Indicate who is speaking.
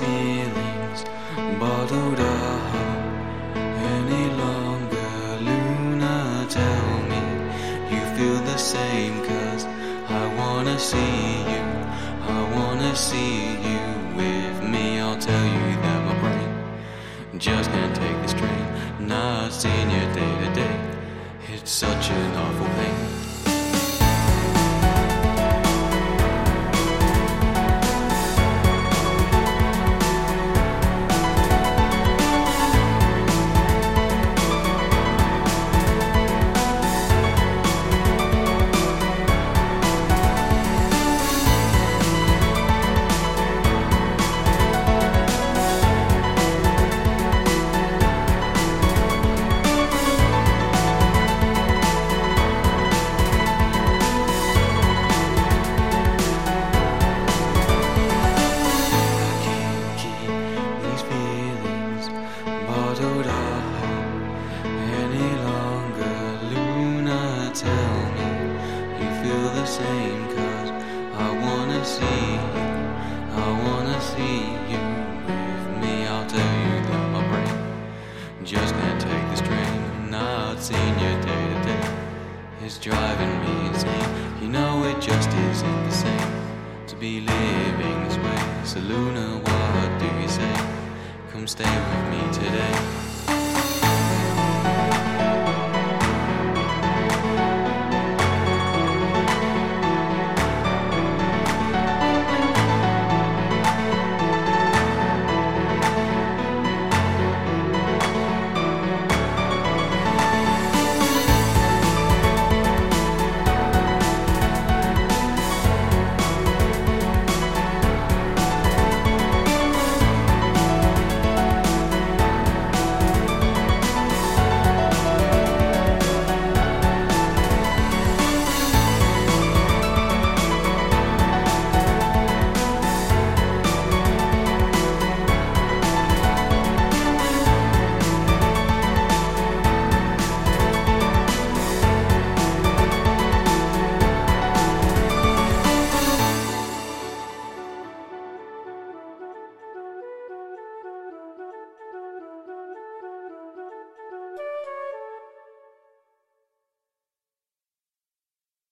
Speaker 1: feelings bottled up any longer. Luna, tell me you feel the same, 'cause I wanna see you, I wanna see you with me. I'll tell you that my brain just can't take the strain. Not seeing you day to day, it's such an awful pain. Bottled up any longer. Luna, tell me you feel the same, 'cause I wanna see you, I wanna see you with me. I'll tell you that my brain just can't take the strain. Not seeing you day to day, it's driving me insane. You know it just isn't the same to be living this way. So Luna, what do you say? Come stay with me today.